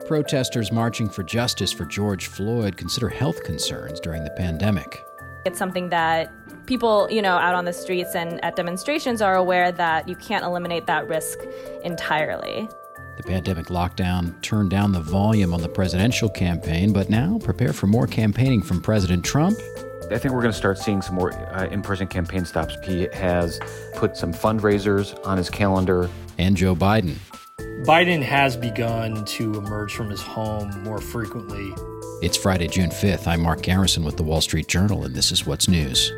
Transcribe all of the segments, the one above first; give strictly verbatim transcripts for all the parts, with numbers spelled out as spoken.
Protesters marching for justice for George Floyd consider health concerns during the pandemic. It's something that people, you know, out on the streets and at demonstrations are aware that you can't eliminate that risk entirely. The pandemic lockdown turned down the volume on the presidential campaign, but now prepare for more campaigning from President Trump. I think we're going to start seeing some more uh, in-person campaign stops. He has put some fundraisers on his calendar. And Joe Biden. Biden has begun to emerge from his home more frequently. It's Friday, June fifth. I'm Mark Garrison with the Wall Street Journal, and this is What's News.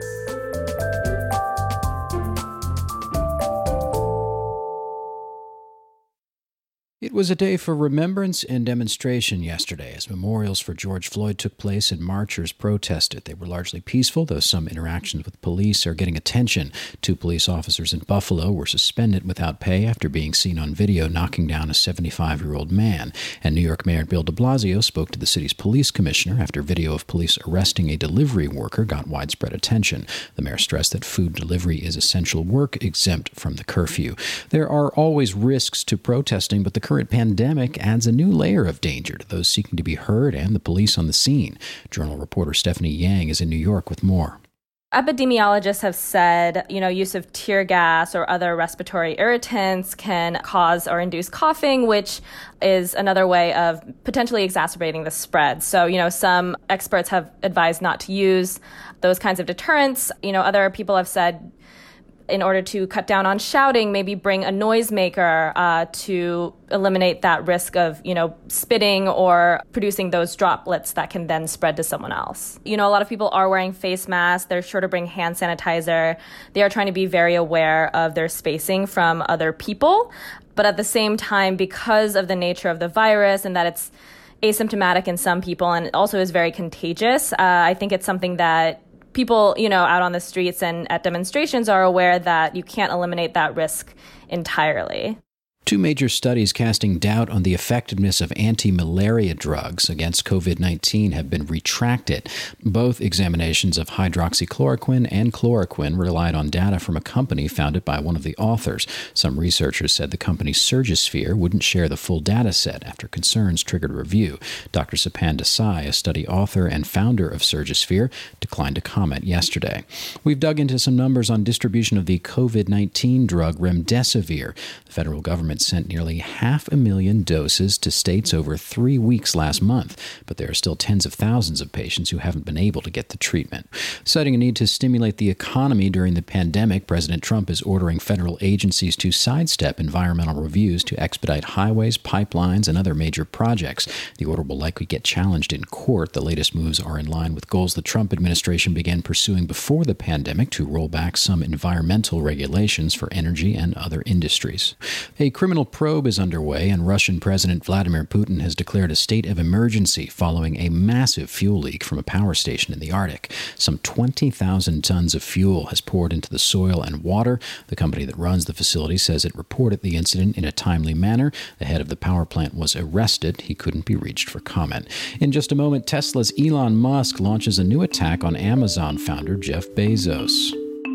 It was a day for remembrance and demonstration yesterday as memorials for George Floyd took place and marchers protested. They were largely peaceful, though some interactions with police are getting attention. Two police officers in Buffalo were suspended without pay after being seen on video knocking down a seventy-five-year-old man. And New York Mayor Bill de Blasio spoke to the city's police commissioner after video of police arresting a delivery worker got widespread attention. The mayor stressed that food delivery is essential work exempt from the curfew. There are always risks to protesting, but the current pandemic adds a new layer of danger to those seeking to be heard and the police on the scene. Journal reporter Stephanie Yang is in New York with more. Epidemiologists have said, you know, use of tear gas or other respiratory irritants can cause or induce coughing, which is another way of potentially exacerbating the spread. So, you know, some experts have advised not to use those kinds of deterrents. You know, other people have said, in order to cut down on shouting, maybe bring a noisemaker uh, to eliminate that risk of, you know, spitting or producing those droplets that can then spread to someone else. You know, a lot of people are wearing face masks. They're sure to bring hand sanitizer. They are trying to be very aware of their spacing from other people. But at the same time, because of the nature of the virus and that it's asymptomatic in some people and also is very contagious, uh, I think it's something that people, you know, out on the streets and at demonstrations are aware that you can't eliminate that risk entirely. Two major studies casting doubt on the effectiveness of anti-malaria drugs against covid nineteen have been retracted. Both examinations of hydroxychloroquine and chloroquine relied on data from a company founded by one of the authors. Some researchers said the company Surgisphere wouldn't share the full data set after concerns triggered a review. Doctor Sapan Desai, a study author and founder of Surgisphere, declined to comment yesterday. We've dug into some numbers on distribution of the covid nineteen drug remdesivir. The federal government sent nearly half a million doses to states over three weeks last month, but there are still tens of thousands of patients who haven't been able to get the treatment. Citing a need to stimulate the economy during the pandemic, President Trump is ordering federal agencies to sidestep environmental reviews to expedite highways, pipelines, and other major projects. The order will likely get challenged in court. The latest moves are in line with goals the Trump administration began pursuing before the pandemic to roll back some environmental regulations for energy and other industries. A criminal probe is underway, and Russian President Vladimir Putin has declared a state of emergency following a massive fuel leak from a power station in the Arctic. Some twenty thousand tons of fuel has poured into the soil and water. The company that runs the facility says it reported the incident in a timely manner. The head of the power plant was arrested. He couldn't be reached for comment. In just a moment, Tesla's Elon Musk launches a new attack on Amazon founder Jeff Bezos.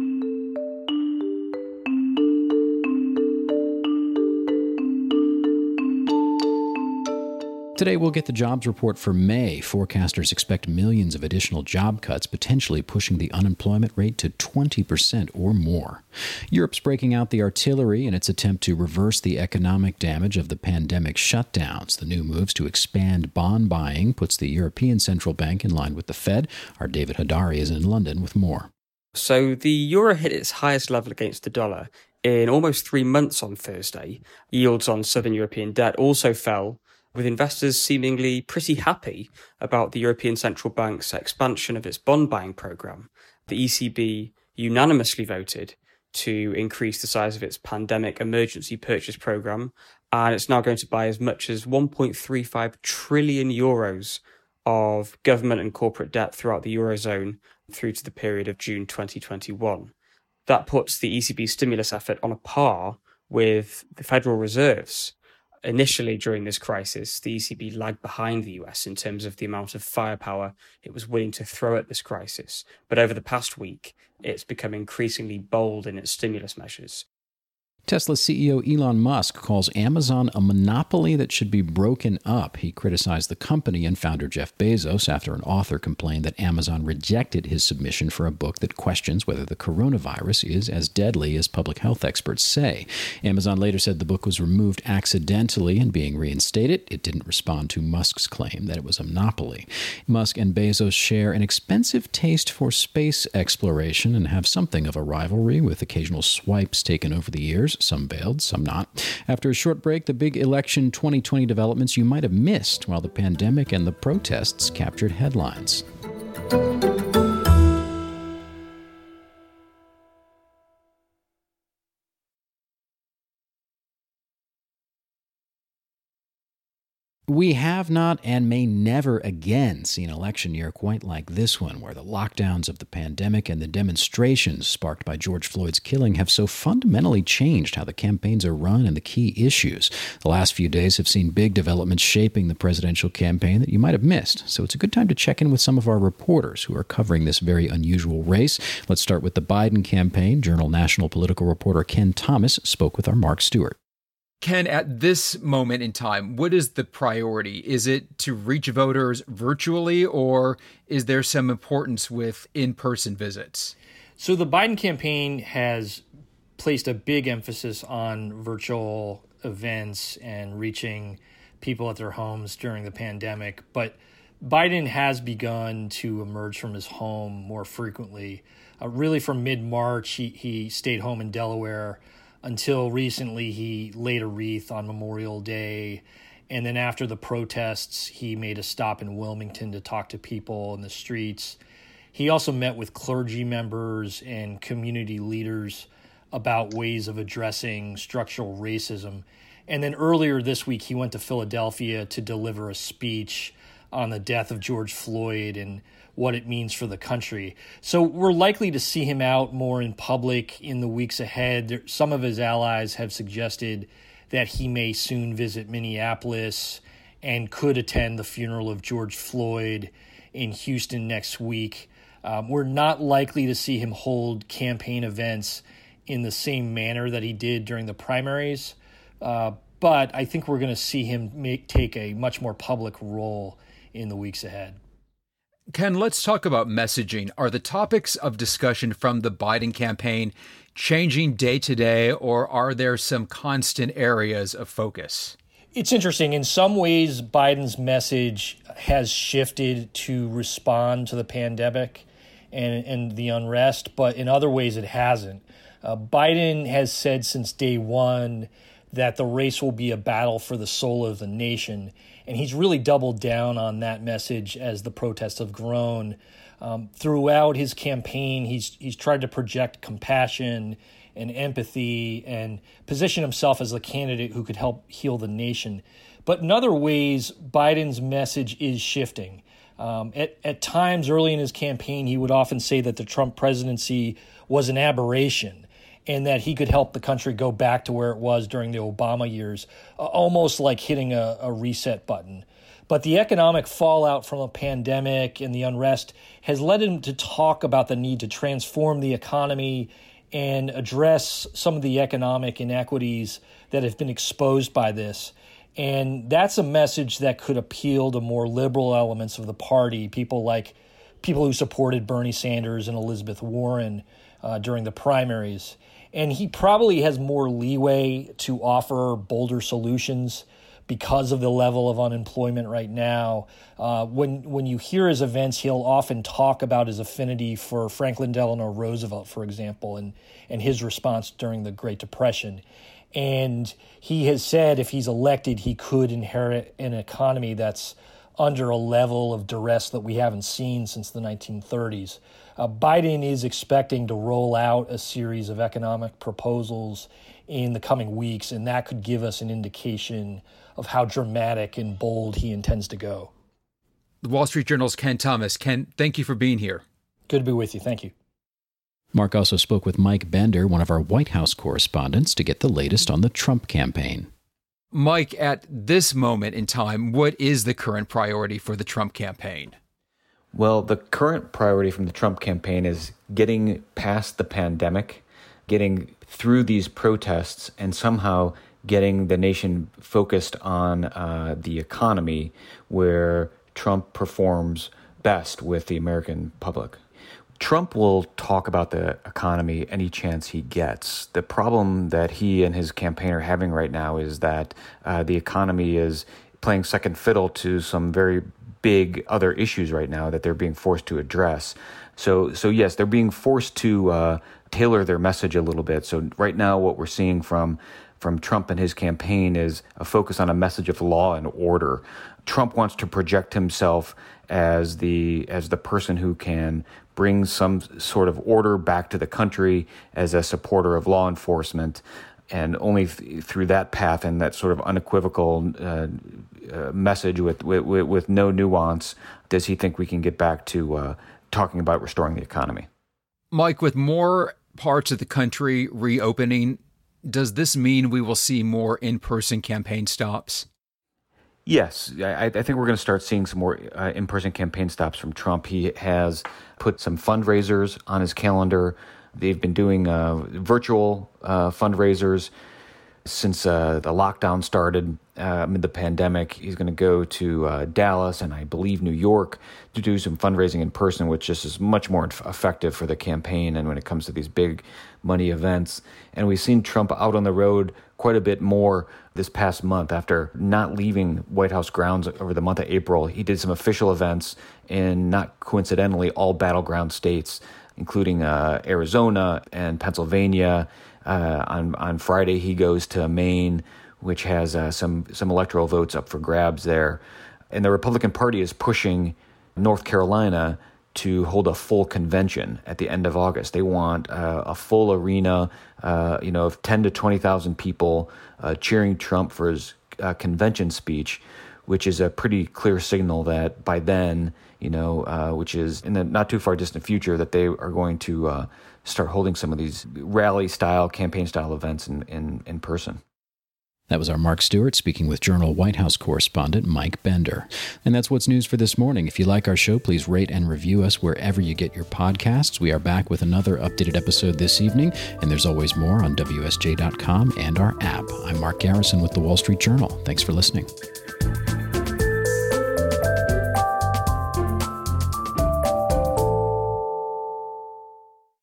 Today, we'll get the jobs report for May. Forecasters expect millions of additional job cuts, potentially pushing the unemployment rate to twenty percent or more. Europe's breaking out the artillery in its attempt to reverse the economic damage of the pandemic shutdowns. The new moves to expand bond buying puts the European Central Bank in line with the Fed. Our David Hadari is in London with more. So the euro hit its highest level against the dollar in almost three months on Thursday. Yields on southern European debt also fell, with investors seemingly pretty happy about the European Central Bank's expansion of its bond buying programme. The E C B unanimously voted to increase the size of its pandemic emergency purchase programme, and it's now going to buy as much as one point three five trillion euros of government and corporate debt throughout the Eurozone through to the period of June twenty twenty-one. That puts the E C B stimulus effort on a par with the Federal Reserve's. Initially, during this crisis, the E C B lagged behind the U S in terms of the amount of firepower it was willing to throw at this crisis. But over the past week, it's become increasingly bold in its stimulus measures. Tesla C E O Elon Musk calls Amazon a monopoly that should be broken up. He criticized the company and founder Jeff Bezos after an author complained that Amazon rejected his submission for a book that questions whether the coronavirus is as deadly as public health experts say. Amazon later said the book was removed accidentally and being reinstated. It didn't respond to Musk's claim that it was a monopoly. Musk and Bezos share an expensive taste for space exploration and have something of a rivalry, with occasional swipes taken over the years. Some bailed, some not. After a short break, the big election twenty twenty developments you might have missed while the pandemic and the protests captured headlines. We have not and may never again see an election year quite like this one, where the lockdowns of the pandemic and the demonstrations sparked by George Floyd's killing have so fundamentally changed how the campaigns are run and the key issues. The last few days have seen big developments shaping the presidential campaign that you might have missed, so it's a good time to check in with some of our reporters who are covering this very unusual race. Let's start with the Biden campaign. Journal National political reporter Ken Thomas spoke with our Mark Stewart. Ken, at this moment in time, what is the priority? Is it to reach voters virtually, or is there some importance with in-person visits? So the Biden campaign has placed a big emphasis on virtual events and reaching people at their homes during the pandemic. But Biden has begun to emerge from his home more frequently. Uh, really, from mid-March, he, he stayed home in Delaware. Until recently, he laid a wreath on Memorial Day. And then after the protests, he made a stop in Wilmington to talk to people in the streets. He also met with clergy members and community leaders about ways of addressing structural racism. And then earlier this week, he went to Philadelphia to deliver a speech on the death of George Floyd and what it means for the country. So we're likely to see him out more in public in the weeks ahead. Some of his allies have suggested that he may soon visit Minneapolis and could attend the funeral of George Floyd in Houston next week. Um, we're not likely to see him hold campaign events in the same manner that he did during the primaries, uh, but I think we're going to see him make, take a much more public role in the weeks ahead. Ken, let's talk about messaging. Are the topics of discussion from the Biden campaign changing day to day, or are there some constant areas of focus? It's interesting. In some ways, Biden's message has shifted to respond to the pandemic and, and the unrest, but in other ways it hasn't. Uh, Biden has said since day one that the race will be a battle for the soul of the nation. And he's really doubled down on that message as the protests have grown. Um, throughout his campaign, he's he's tried to project compassion and empathy and position himself as the candidate who could help heal the nation. But in other ways, Biden's message is shifting. Um, at, at times early in his campaign, he would often say that the Trump presidency was an aberration, and that he could help the country go back to where it was during the Obama years, almost like hitting a, a reset button. But the economic fallout from a pandemic and the unrest has led him to talk about the need to transform the economy and address some of the economic inequities that have been exposed by this. And that's a message that could appeal to more liberal elements of the party, people like people who supported Bernie Sanders and Elizabeth Warren uh, during the primaries. And he probably has more leeway to offer bolder solutions because of the level of unemployment right now. Uh, when when you hear his events, he'll often talk about his affinity for Franklin Delano Roosevelt, for example, and, and his response during the Great Depression. And he has said if he's elected, he could inherit an economy that's under a level of duress that we haven't seen since the nineteen thirties. Uh, Biden is expecting to roll out a series of economic proposals in the coming weeks, and that could give us an indication of how dramatic and bold he intends to go. The Wall Street Journal's Ken Thomas. Ken, thank you for being here. Good to be with you. Thank you. Mark also spoke with Mike Bender, one of our White House correspondents, to get the latest on the Trump campaign. Mike, at this moment in time, what is the current priority for the Trump campaign? Well, the current priority from the Trump campaign is getting past the pandemic getting through these protests and somehow getting the nation focused on uh, the economy, where Trump performs best with the American public. Trump will talk about the economy any chance he gets. The problem that he and his campaign are having right now is that uh, the economy is playing second fiddle to some very big other issues right now that they're being forced to address. So, so yes, they're being forced to uh, tailor their message a little bit. So right now what we're seeing from from Trump and his campaign is a focus on a message of law and order. Trump wants to project himself as the as the person who can bring some sort of order back to the country, as a supporter of law enforcement, and only th- through that path and that sort of unequivocal uh, uh, message with, with with no nuance does he think we can get back to uh, talking about restoring the economy. Mike, with more parts of the country reopening, does this mean we will see more in-person campaign stops? Yes, I, I think we're going to start seeing some more uh, in-person campaign stops from Trump. He has put some fundraisers on his calendar. They've been doing uh, virtual uh, fundraisers since uh, the lockdown started uh, amid the pandemic. He's going to go to uh, Dallas and I believe New York to do some fundraising in person, which just is much more effective for the campaign and when it comes to these big money events. And we've seen Trump out on the road quite a bit more this past month. After not leaving White House grounds over the month of April, he did some official events in, not coincidentally, all battleground states, including uh, Arizona and Pennsylvania. Uh, on on Friday, he goes to Maine, which has uh, some some electoral votes up for grabs there. And the Republican Party is pushing North Carolina to hold a full convention at the end of August. They want uh, a full arena, uh, you know, of ten to twenty thousand people uh, cheering Trump for his uh, convention speech, which is a pretty clear signal that by then, you know, uh, which is in the not too far distant future, that they are going to uh, start holding some of these rally-style, campaign-style events in, in, in person. That was our Mark Stewart speaking with Journal White House correspondent Mike Bender. And that's what's news for this morning. If you like our show, please rate and review us wherever you get your podcasts. We are back with another updated episode this evening, and there's always more on W S J dot com and our app. I'm Mark Garrison with The Wall Street Journal. Thanks for listening.